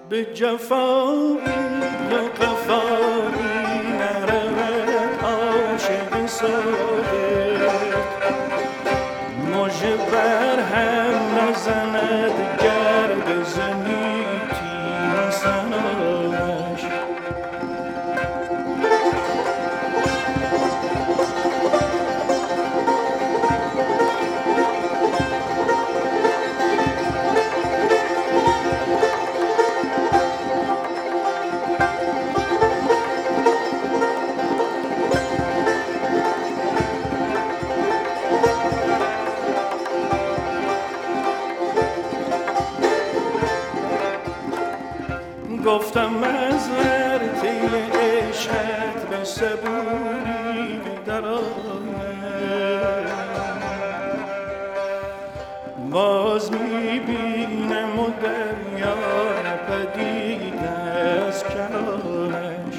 به جفایی و قفایی نرود عاشق صادق، مژه بر هم نزند گر بزنی تیر سنانش. گفتم از ورطه عشقت به صبوری در آیم، باز میبینم و دریا نپدید از کنارش.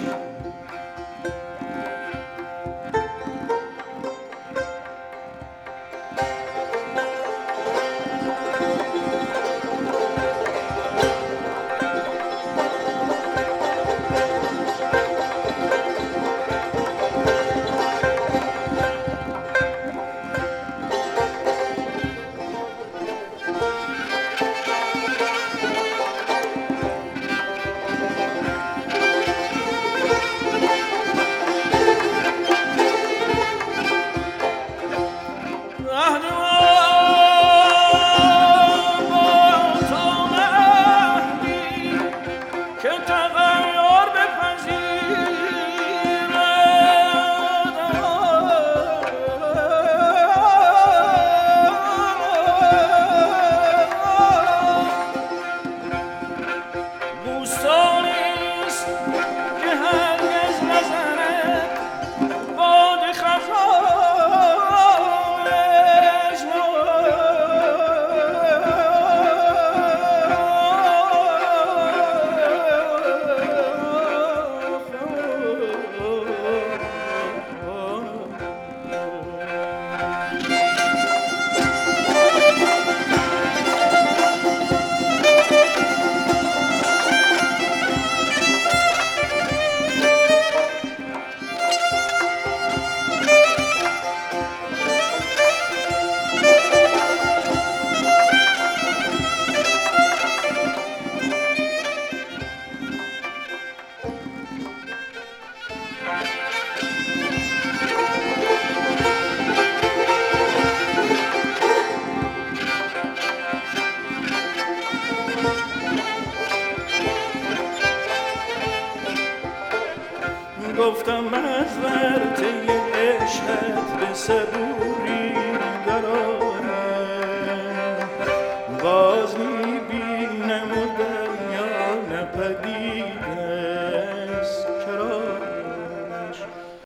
گفتم از ورطه عشقت به صبوری